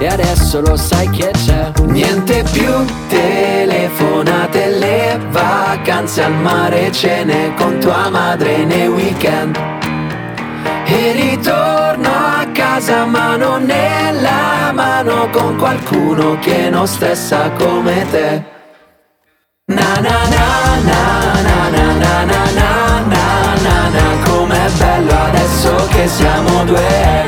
e adesso lo sai che c'è. Niente più telefonate, le vacanze al mare, cene con tua madre nei weekend. E ritorno a casa mano nella mano con qualcuno che non stressa come te. Na na na na na na na na na na na na, com'è bello adesso che siamo due.